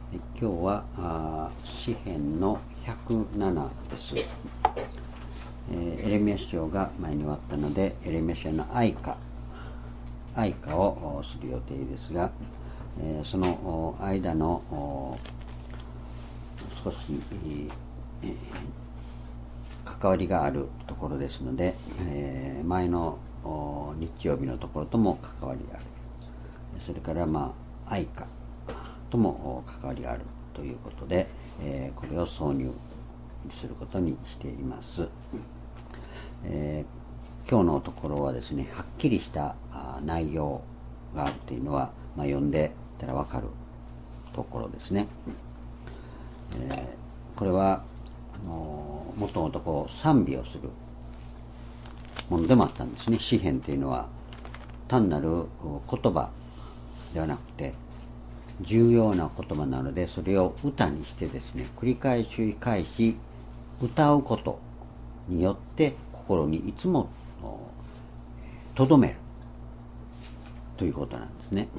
今日は詩編の107です。エレミヤ書が前に終わったので、エレミヤ書の哀歌をする予定ですが、その間の少し関わりがあるところですので、前の日曜日のところとも関わりがある。それから哀歌とも関わりがあるということで、これを挿入することにしています。今日のところはですね、はっきりした内容があるというのは、読んでたら分かるところですね。これはもともと賛美をするものでもあったんですね。詩編というのは単なる言葉ではなくて重要な言葉なので、それを歌にしてですね、繰り返し歌うことによって心にいつもとどめるということなんですね。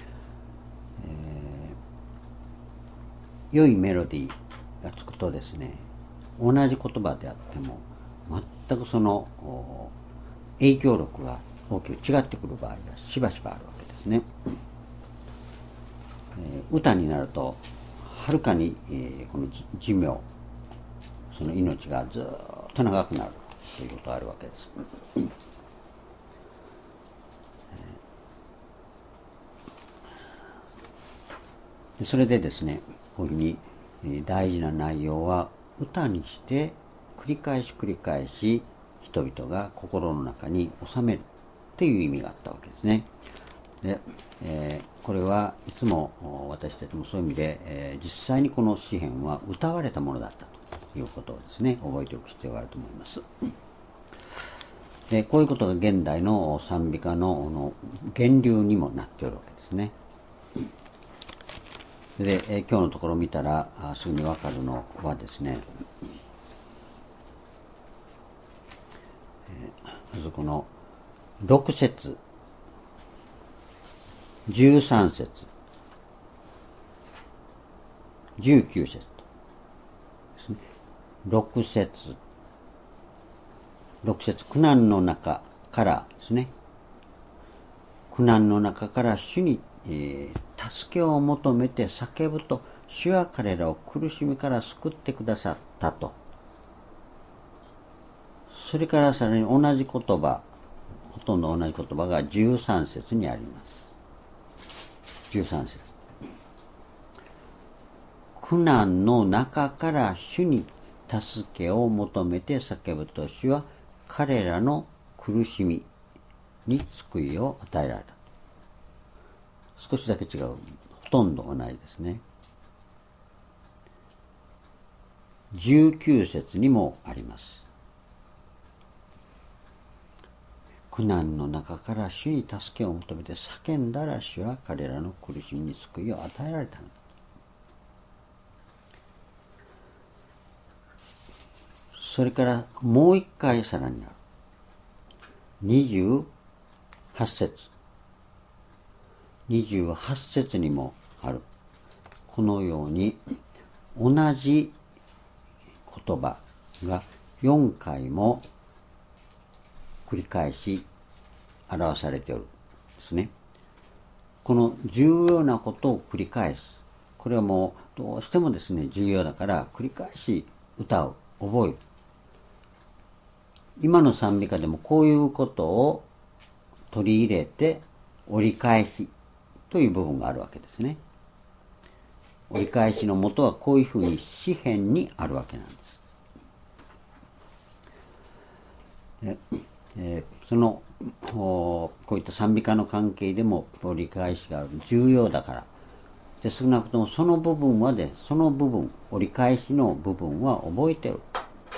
良いメロディーがつくとですね、同じ言葉であっても全くその影響力が大きく違ってくる場合がしばしばあるわけですね。歌になるとはるかにこの寿命、その命がずっと長くなるということがあるわけです。それでですね、こういうふうに大事な内容は歌にして繰り返し人々が心の中に収めるという意味があったわけですね。で、これはいつも私たちもそういう意味で、実際にこの詩編は歌われたものだったということをですね、覚えておく必要があると思います。で、こういうことが現代の賛美歌の源流にもなっておるわけですね。で、今日のところを見たらすぐに分かるのはですね、まずこの6節13節19節とですね、6節苦難の中からですね、苦難の中から主に、助けを求めて叫ぶと、主は彼らを苦しみから救ってくださったと。それからさらに同じ言葉、ほとんど同じ言葉が13節にあります。13節。苦難の中から主に助けを求めて叫ぶと、主は彼らの苦しみに救いを与えられた。少しだけ違う。ほとんど同じですね。19節にもあります。苦難の中から主に助けを求めて叫んだら、主は彼らの苦しみに救いを与えられたのだ。それからもう一回さらにある。28節。28節にもある。このように同じ言葉が4回も繰り返し表されておるんですね。この重要なことを繰り返す。これはもうどうしてもですね、重要だから繰り返し歌う、覚える。今の賛美歌でもこういうことを取り入れて折り返しという部分があるわけですね。折り返しのもとはこういうふうに詩編にあるわけなんです。そのこういった賛美歌の関係でも折り返しがある、重要だからで、少なくともその部分まで、その部分、折り返しの部分は覚えてる。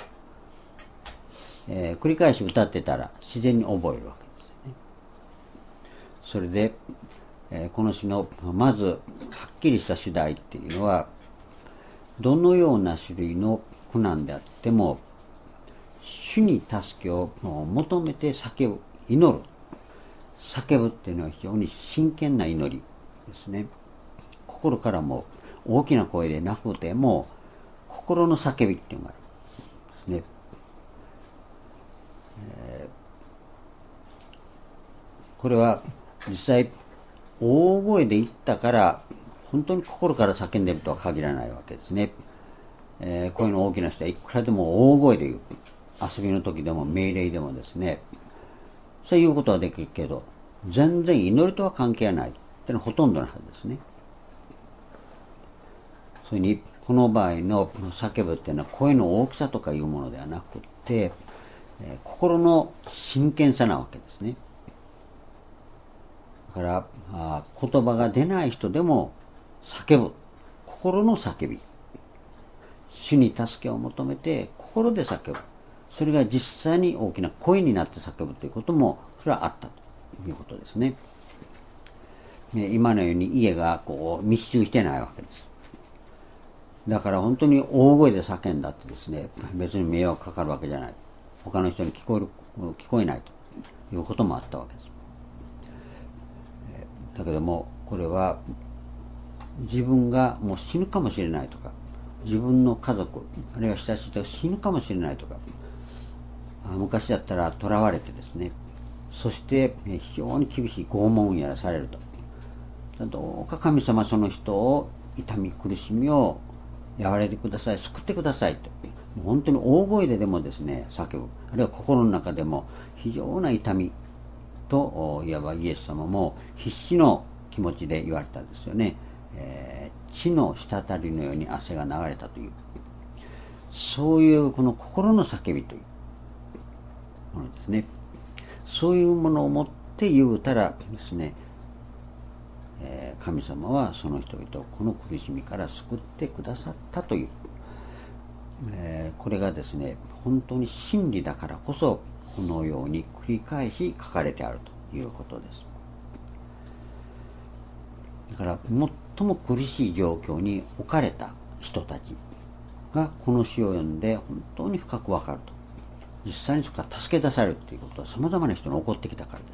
繰り返し歌ってたら自然に覚えるわけですよね。それで、この詩のまずはっきりした主題っていうのは、どのような種類の苦難であっても主に助けを求めて叫ぶ、祈る。叫ぶっていうのは非常に真剣な祈りですね。心からも大きな声で泣くても心の叫びっていうのがあるんですね。これは実際大声で言ったから本当に心から叫んでるとは限らないわけですね。声の大きな人はいくらでも大声で言う。遊びの時でも命令でもですね、そういうことはできるけど、全然祈りとは関係ないっていうのはほとんどのはずですね。それにこの場合の叫ぶっていうのは声の大きさとかいうものではなくて、心の真剣さなわけですね。だから言葉が出ない人でも叫ぶ、心の叫び、主に助けを求めて心で叫ぶ、それが実際に大きな声になって叫ぶということもそれはあったということですね。今のように家がこう密集してないわけです。だから本当に大声で叫んだってですね、別に迷惑かかるわけじゃない、他の人に聞こえないということもあったわけです。だけどもこれは自分がもう死ぬかもしれないとか、自分の家族あるいは親しい人が死ぬかもしれないとか、昔だったら囚われてですね、そして非常に厳しい拷問をやらされると、どうか神様その人を痛み苦しみを和らげてください、救ってくださいと、本当に大声ででもですね叫ぶ、あるいは心の中でも非常な痛みと、いわばイエス様も必死の気持ちで言われたんですよね。血の滴りのように汗が流れたという、そういうこの心の叫びというものですね。そういうものを持って言うたらですね、神様はその人々をこの苦しみから救ってくださったという、これがですね本当に真理だからこそこのように繰り返し書かれてあるということです。だから最も苦しい状況に置かれた人たちがこの詩を読んで本当に深くわかると、実際にそこから助け出されるということは様々な人に起こってきたからです。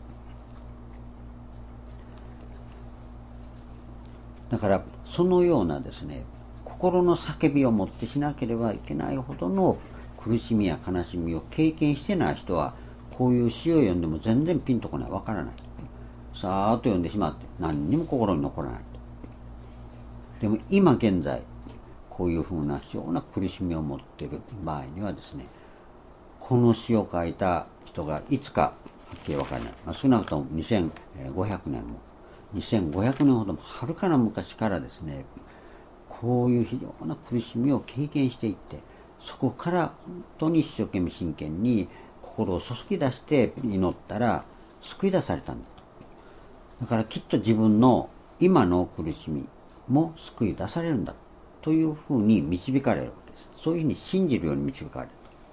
だからそのようなですね心の叫びを持ってしなければいけないほどの苦しみや悲しみを経験してない人はこういう詩を読んでも全然ピンとこない、わからない、さーっと読んでしまって何にも心に残らないと。でも今現在こういうふうな非常な苦しみを持っている場合にはですね、この詩を書いた人がいつかはっきりわからない、少なくとも2500年も2500年ほどもはるかな昔からですね、こういう非常な苦しみを経験していって、そこから本当に一生懸命真剣に心を注ぎ出して祈ったら救い出されたんだと。だからきっと自分の今の苦しみも救い出されるんだというふうに導かれるわけです。そういうふうに信じるように導かれる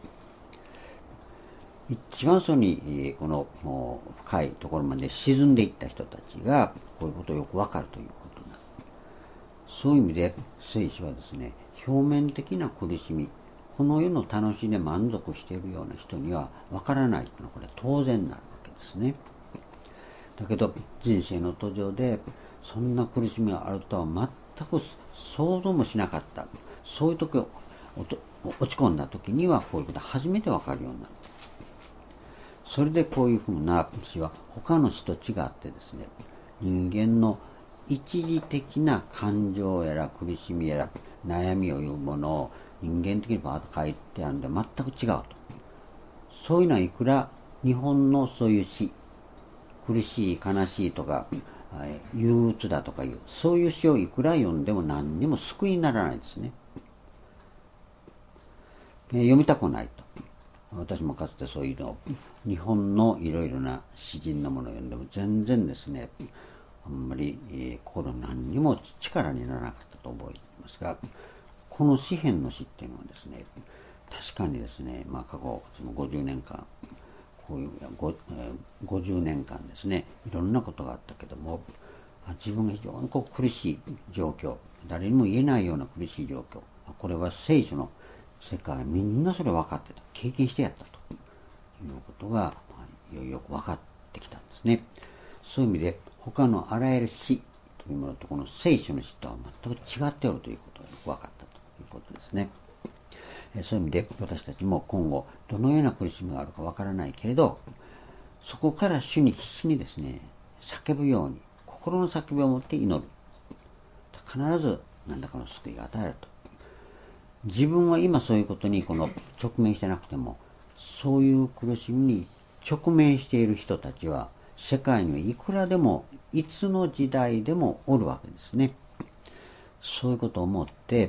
と。一番そこにこの深いところまで沈んでいった人たちがこういうことをよくわかるということになる。そういう意味で聖書はですね、表面的な苦しみ、この世の楽しみで満足しているような人にはわからないというのはこれは当然なるわけですね。だけど人生の途上でそんな苦しみがあるとは全く想像もしなかった、そういう時を落ち込んだ時にはこういうことが初めてわかるようになる。それでこういうふうな詩は他の詩と違ってですね、人間の一時的な感情やら苦しみやら悩みをいうものを人間的にバーッと書いてあるんで全く違うと。そういうのはいくら日本のそういう詩、苦しい悲しいとか憂鬱だとかいうそういう詩をいくら読んでも何にも救いにならないですね。読みたくないと。私もかつてそういうのを日本のいろいろな詩人のものを読んでも全然ですね、あんまり心何にも力にならなかったと覚えていますが、この詩篇の詩っていうのはですね、確かにですね、過去その50年間こういう50年間ですね、いろんなことがあったけども、自分が非常に苦しい状況、誰にも言えないような苦しい状況、これは聖書の世界みんなそれ分かってた、経験してやったということがよく分かってきたんですね。そういう意味で他のあらゆる詩というものとこの聖書の詩とは全く違っておるということがよく分かったということですね。そういう意味で私たちも今後どのような苦しみがあるか分からないけれど、そこから主に必死にですね叫ぶように心の叫びを持って祈る。必ず何らかの救いが与えられると。自分は今そういうことに直面してなくても、そういう苦しみに直面している人たちは世界にはいくらでもいつの時代でもおるわけですね。そういうことを思って、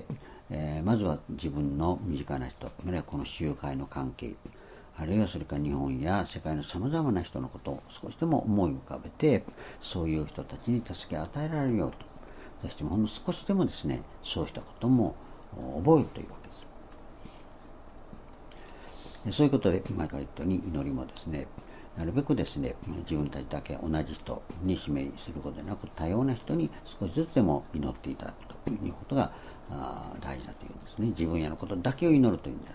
まずは自分の身近な人、あるいはこの集会の関係、あるいはそれから日本や世界のさまざまな人のことを少しでも思い浮かべて、そういう人たちに助けを与えられるようと、私たちもほんの少しでもですね、そうしたことも覚えるというわけです。そういうことで前から言ったように祈りもですね、なるべくですね、自分たちだけ同じ人に指名することでなく、多様な人に少しずつでも祈っていただくということが大事だというんですね。自分やのことだけを祈るというんじゃな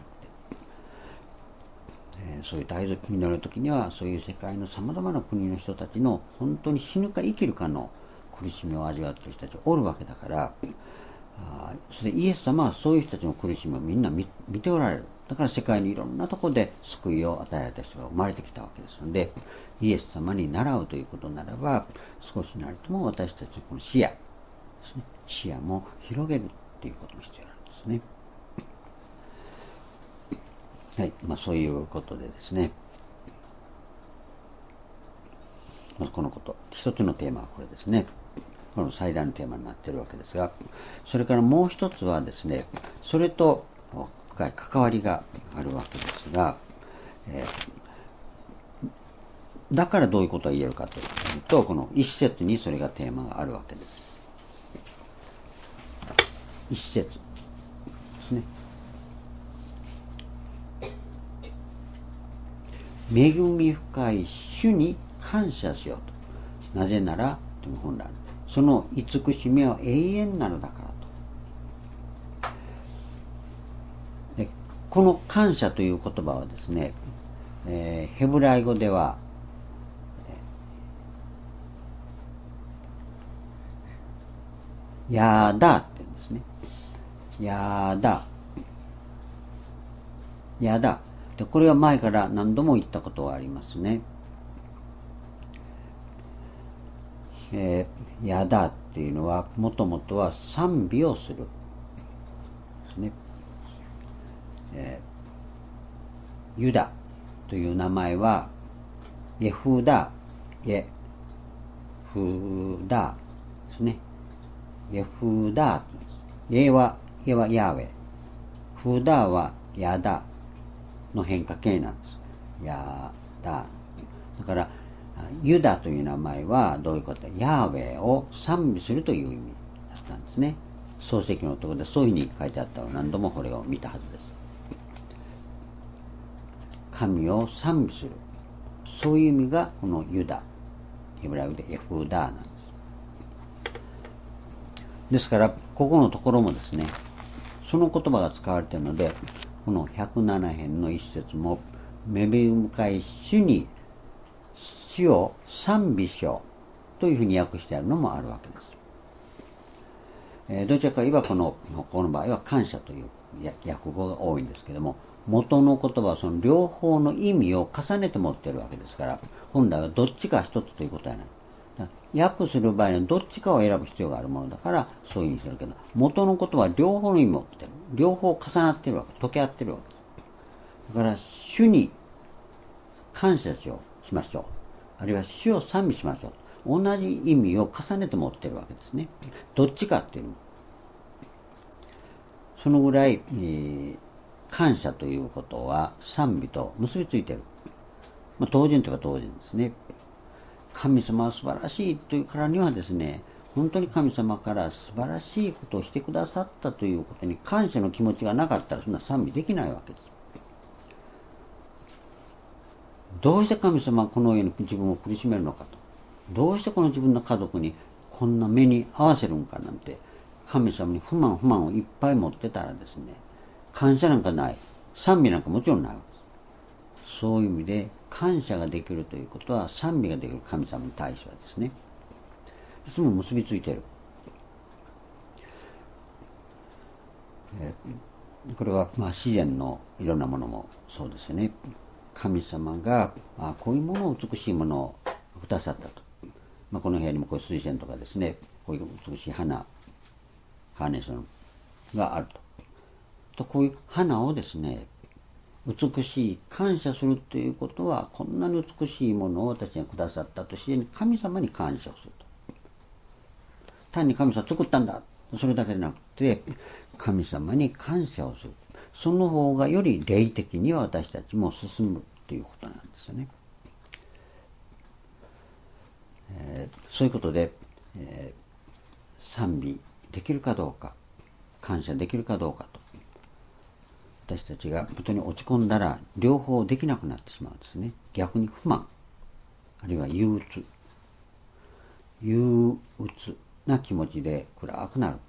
くて、そういう大切に祈るときには、そういう世界のさまざまな国の人たちの本当に死ぬか生きるかの苦しみを味わっている人たちがおるわけだから、それでイエス様はそういう人たちの苦しみをみんな 見ておられる。だから世界にいろんなところで救いを与えられた人が生まれてきたわけですので、イエス様に習うということならば、少しなりとも私たちのこの視野ですね、視野も広げるということも必要なんですね。はい、そういうことでですね、このこと、一つのテーマはこれですね。この最大のテーマになっているわけですが、それからもう一つはですね、それと深い関わりがあるわけですが、だからどういうことが言えるかというと、この一節にそれがテーマがあるわけです。一節ですね。恵み深い主に感謝しようと。なぜなら、という本来その慈しみは永遠なのだからと。でこの感謝という言葉はですね、ヘブライ語ではヤーダーって言うんですね。ヤーダー。ヤーダー。で、これは前から何度も言ったことがありますね。ヤーダーっていうのは、もともとは賛美をする。ですね。ユダという名前は、イェフダー、イェフダーですね。イェフダー。イェはヤーウェ。フダーはヤダの変化形なんです。ヤダ。だから、ユダという名前はどういうことか。ヤーウェを賛美するという意味だったんですね。漱石のところでそういうふうに書いてあったのを何度もこれを見たはずです。神を賛美する。そういう意味がこのユダ。ヘブライ語でエフダーなんです。ですから、ここのところもですね、その言葉が使われているので、この107編の一節も、恵み深い主に主を賛美しようというふうに訳してあるのもあるわけです。どちらかといえばこの場合は感謝という訳語が多いんですけども、元の言葉はその両方の意味を重ねて持っているわけですから、本来はどっちか一つということはない。訳する場合にはどっちかを選ぶ必要があるものだからそういうふうにするけど、元の言葉は両方の意味を持っている。両方重なっているわけ。溶け合っているわけです。だから主に感謝しましょう。あるいは主を賛美しましょう。同じ意味を重ねて持っているわけですね。どっちかっていうの。そのぐらい、感謝ということは賛美と結びついている。当人というか当人ですね。神様は素晴らしいというからにはですね、本当に神様から素晴らしいことをしてくださったということに感謝の気持ちがなかったらそんな賛美できないわけです。どうして神様はこのように自分を苦しめるのかと。どうしてこの自分の家族にこんな目に合わせるんかなんて、神様に不満をいっぱい持ってたらですね、感謝なんかない。賛美なんかもちろんないわけです。そういう意味で感謝ができるということは賛美ができる神様に対してはですね。 いつも結びついている。これは自然のいろんなものもそうですね。神様がこういうものを、美しいものをくださったと。この部屋にもこういう水仙とかですね、こういう美しい花、カーネーションがあると。こういう花をですね、美しい、感謝するということは、こんなに美しいものを私がくださったと自然に神様に感謝をすると。単に神様作ったんだ、それだけでなくて、神様に感謝をする。その方がより霊的には私たちも進むということなんですよね。そういうことで、賛美できるかどうか、感謝できるかどうかと。私たちが本当に落ち込んだら両方できなくなってしまうんですね。逆に不満、あるいは憂鬱な気持ちで暗くなる。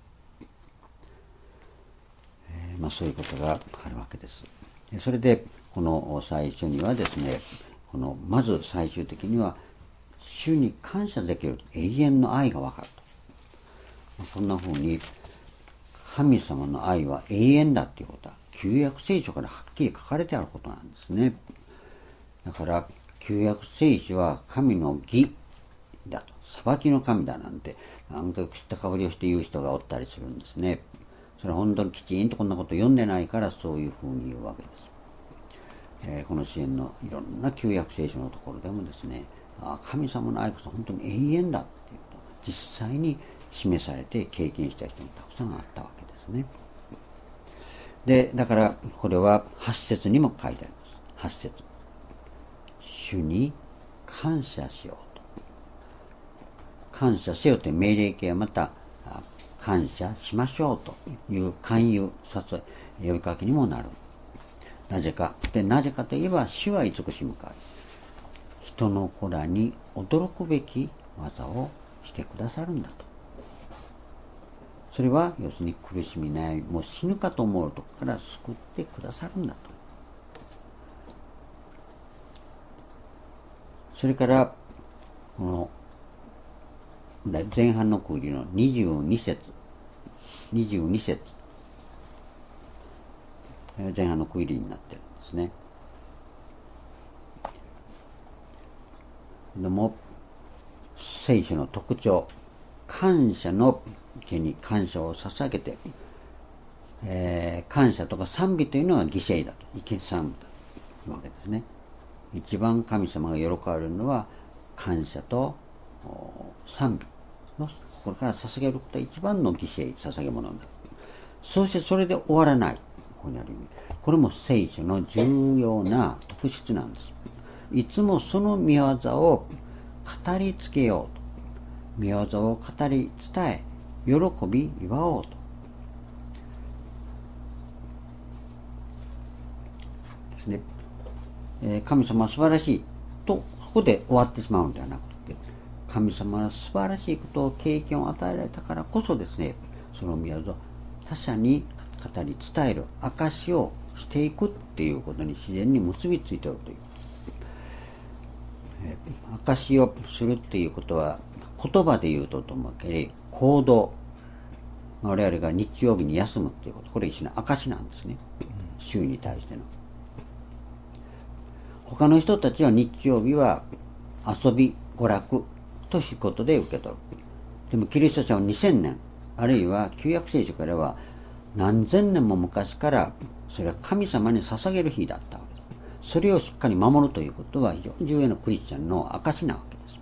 そういうことがあるわけです。それでこの最初にはですね、まず最終的には主に感謝できる永遠の愛が分かると。こんなふうに神様の愛は永遠だということは旧約聖書からはっきり書かれてあることなんですね。だから旧約聖書は神の義だと、裁きの神だなんてなんか知ったかぶりをして言う人がおったりするんですね。それは本当にきちんとこんなこと読んでないからそういうふうに言うわけです。この支援のいろんな旧約聖書のところでもですね、神様の愛こそ本当に永遠だっていうこと実際に示されて経験した人もたくさんあったわけですね。でだからこれは8節にも書いてあります。8節、主に感謝しようと。感謝せよという命令形はまた感謝しましょうという勧誘、誘い、呼びかけにもなる。なぜかといえば、主は慈しむから、人の子らに驚くべき技をしてくださるんだと。それは要するに苦しみ悩み、もう死ぬかと思うとこから救ってくださるんだと。それからこの前半の区切りの22節、前半の区切りになってるんですね。でも聖書の特徴、感謝の家に感謝を捧げて、感謝とか賛美というのは犠牲だと、生け賛美だというわけですね。一番神様が喜ばれるのは感謝と賛美の心から捧げることが一番の犠牲、捧げ物になる。そしてそれで終わらない。ここにある意味、これも聖書の重要な特質なんです。いつもその御業を語りつけようと、御業を語り伝え、喜び祝おうとですね。神様は素晴らしいとそこで終わってしまうのではなくて、神様は素晴らしいことを経験を与えられたからこそですね、その御業を他者に語り伝える証をしていくっていうことに自然に結びついているという。証をするっていうことは言葉で言うとと思うけど、行動、我々が日曜日に休むっていうこと、これ一緒の証なんですね。週に対しての。他の人たちは日曜日は遊び、娯楽ということで受け取る。でもキリスト者は2000年、あるいは旧約聖書からは何千年も昔からそれは神様に捧げる日だったわけです。それをしっかり守るということは非常に重要なクリスチャンの証なわけです。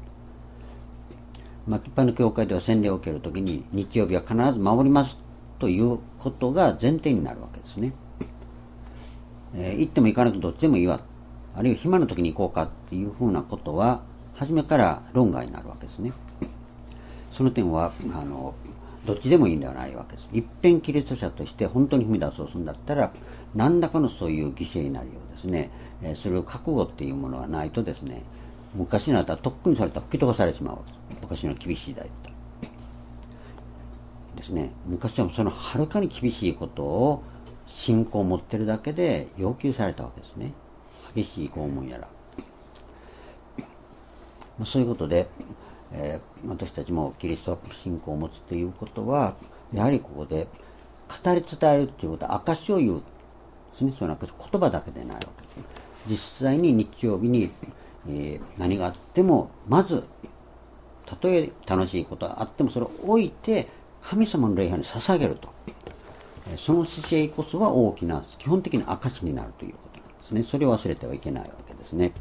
一般の教会では洗礼を受けるときに日曜日は必ず守りますということが前提になるわけですね。行っても行かなくてどっちでもいいわ、あるいは暇の時に行こうかっていうふうなことは初めから論外になるわけですね。その点はどっちでもいいんではないわけです。一遍キリスト者として本当に踏み出そうするんだったら、何らかのそういう犠牲なりをですね、それを覚悟っていうものがないとですね、昔のあったらとっくにされたら吹き飛ばされてしまうわけです。昔の厳しい時代だったですね。昔はそのはるかに厳しいことを信仰を持ってるだけで要求されたわけですね。激しい拷問やら、そういうことで、 私たちもキリスト信仰を持つということは、やはりここで語り伝えるということは証を言うですね。それは言葉だけでないわけです。実際に日曜日に、何があっても、まずたとえ楽しいことがあってもそれを置いて神様の礼拝に捧げると、その姿勢こそは大きな基本的な証になるということなんですね。それを忘れてはいけないわけですね。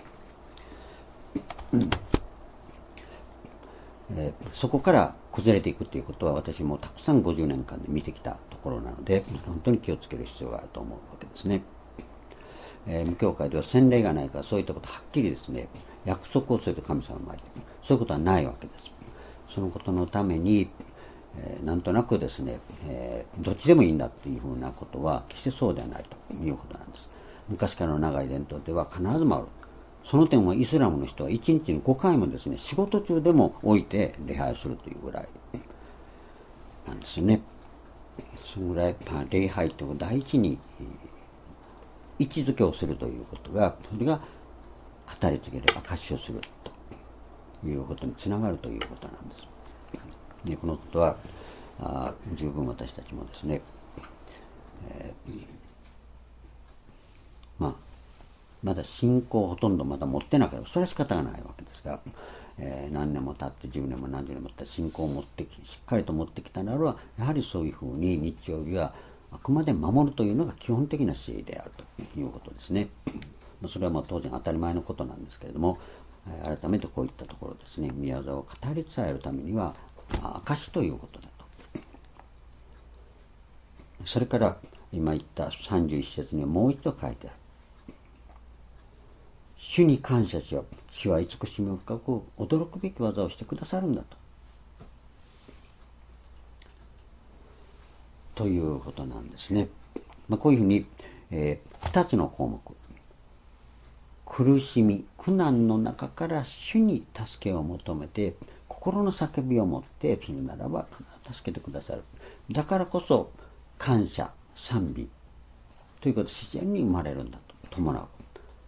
そこから崩れていくということは私もたくさん50年間で見てきたところなので、本当に気をつける必要があると思うわけですね。無教会では洗礼がないから、そういったことはっきりですね、約束をすると神様の前で、そういうことはないわけです。そのことのために、なんとなくですね、どっちでもいいんだというふうなことは決してそうではないということなんです。昔からの長い伝統では必ずもある。その点はイスラムの人は1日に5回もですね、仕事中でも置いて礼拝するというぐらいなんですよね。そのぐらい、礼拝という第一に位置づけをするということが、それが語り継げる証しをするということにつながるということなんです。でこのことは十分私たちもですね、まだ信仰をほとんどまだ持ってなければそれは仕方がないわけですが、何年も経って10年も何十年も経って信仰を持ってしっかりと持ってきたならば、やはりそういうふうに日曜日はあくまで守るというのが基本的な姿勢であるということですね。それは当然当たり前のことなんですけれども、改めてこういったところですね、宮沢を語り伝えるためには証ということだと。それから今言った31節にはもう一度書いてある。主に感謝しよう。主は慈しみを深く驚くべき技をしてくださるんだということなんですね。こういうふうに、2つの項目、苦しみ苦難の中から主に助けを求めて心の叫びを持ってするならば助けてくださる。だからこそ感謝賛美ということ自然に生まれるんだと伴う。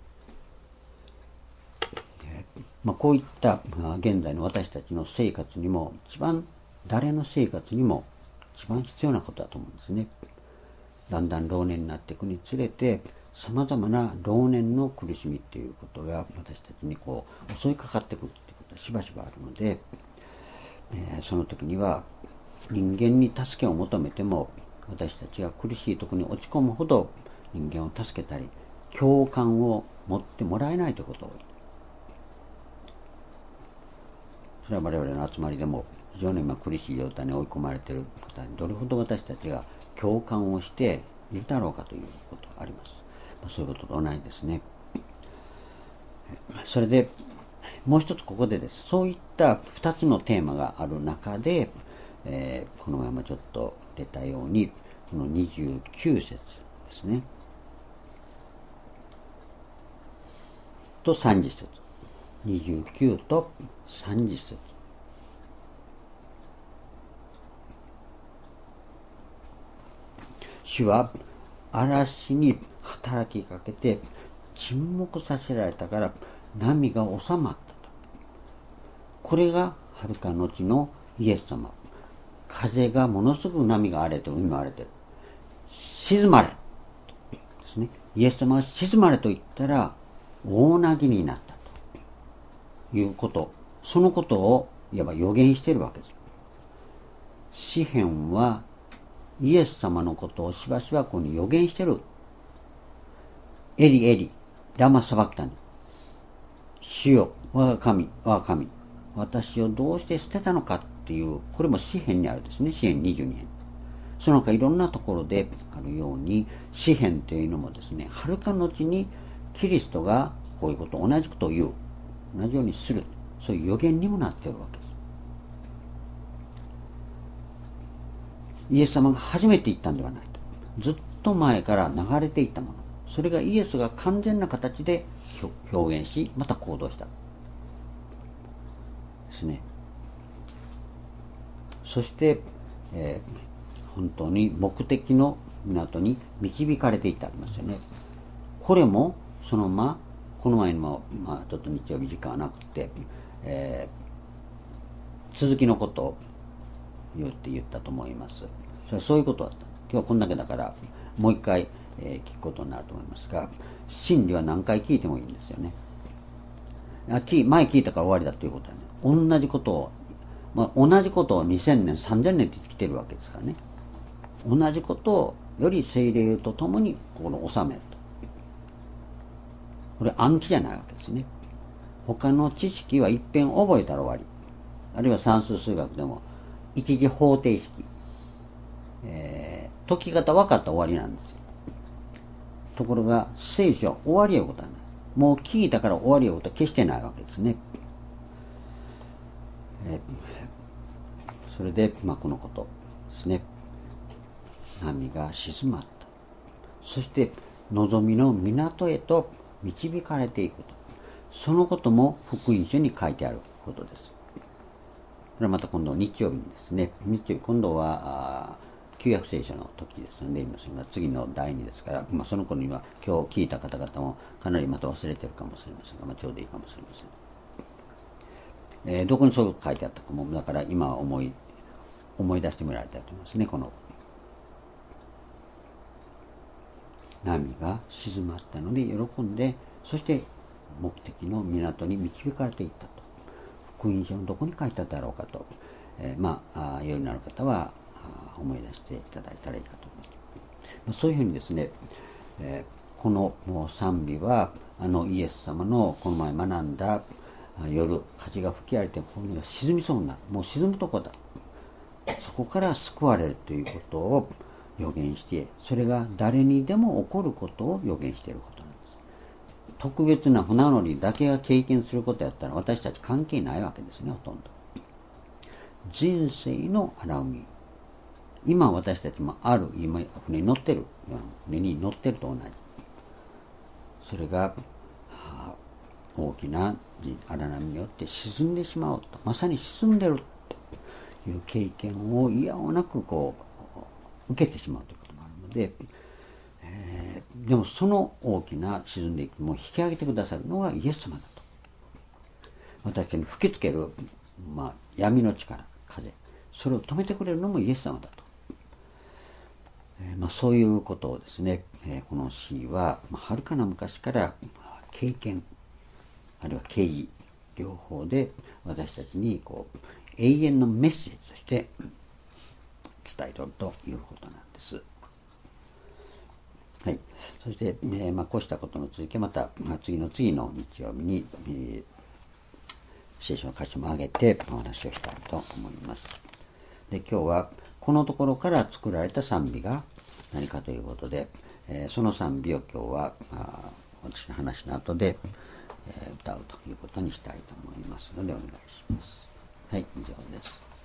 こういった現在の私たちの生活にも誰の生活にも一番必要なことだと思うんですね。だんだん老年になっていくにつれてさまざまな老年の苦しみっていうことが私たちに襲いかかってくるっていうことはしばしばあるので、その時には人間に助けを求めても私たちが苦しいところに落ち込むほど人間を助けたり共感を持ってもらえないということを、それは我々の集まりでも非常に今苦しい状態に追い込まれている方にどれほど私たちが共感をしているだろうかということがあります。そういうことと同じですね。それでもう一つここでです。そういった2つのテーマがある中で、このままちょっと出たようにこの29節ですねと30節、29と30節、主は嵐に働きかけて沈黙させられたから波が収まったと。これがはるか後のイエス様。風がものすごく波が荒れて海も荒れてる。静まれですね。イエス様は静まれと言ったら大なぎになったということ、そのことをいわば予言しているわけです。詩編はイエス様のことをしばしばここに予言している。エリエリラマサバクタニ、主よ我が神我が神、私をどうして捨てたのかっていう、これも詩編にあるですね。詩編22編、その他いろんなところであるように詩編というのもですね、はるか後にキリストがこういうことを同じことを言う、同じようにする、そういう予言にもなっているわけです。イエス様が初めて言ったんではないと、ずっと前から流れていたもの、それがイエスが完全な形で表現しまた行動したですね。そして、本当に目的の港に導かれていってありますよね。これもそのこの前にも、ちょっと日曜日時間はなくて、 続きのことを言ったと思います。それはそういうことだった。今日はこんだけだからもう一回、聞くことになると思いますが、真理は何回聞いてもいいんですよね。前聞いたから終わりだということはね、同じことを、同じことを2000年3000年って来てるわけですからね。同じことをより聖霊とともに心を収めると。これ暗記じゃないわけですね。他の知識は一遍覚えたら終わり。あるいは算数数学でも一次方程式、解き方分かったら終わりなんですよ。ところが聖書は終わりやことはない。もう聞いたから終わりやことは決してないわけですね。それで、このことですね。波が静まった。そして望みの港へと導かれていくと。そのことも福音書に書いてあることです。これはまた今度日曜日にですね、今度は旧約聖書の時ですので、次の第2ですから、その頃には今日聞いた方々もかなりまた忘れてるかもしれませんが、ちょうどいいかもしれません。どこにそういうこと書いてあったかも、だから今は思い出してみられたと思いますね。この波が静まったので喜んで、そして目的の港に導かれていったと。福音書のどこに書いてあっただろうかと、よりなる方は思い出していただいたらいいかと思います。そういうふうにですね、この賛美はイエス様のこの前学んだ夜風が吹き荒れて海が沈みそうになる、もう沈むとこだ、そこから救われるということを予言して、それが誰にでも起こることを予言していることなんです。特別な船乗りだけが経験することやったら私たち関係ないわけですね。ほとんど人生の荒海、今私たちもある今船に乗ってると同じ、それが大きな荒波によって沈んでしまうと、まさに沈んでるという経験をいやおなく受けてしまうということもあるので、でもその大きな沈んでいくも引き上げてくださるのがイエス様だと。私たちに吹きつける、闇の力、風、それを止めてくれるのもイエス様だと。そういうことをですね、この詩ははるかな昔から経験あるいは敬意両方で私たちに永遠のメッセージとして伝えとるということなんです。はい、そして、こうしたことの続きはまた次の日曜日に、聖書の箇所も挙げてお話をしたいと思います。で、今日はこのところから作られた賛美が何かということで、その賛美を今日は私の話の後で歌うということにしたいと思いますのでお願いします。はい、以上です。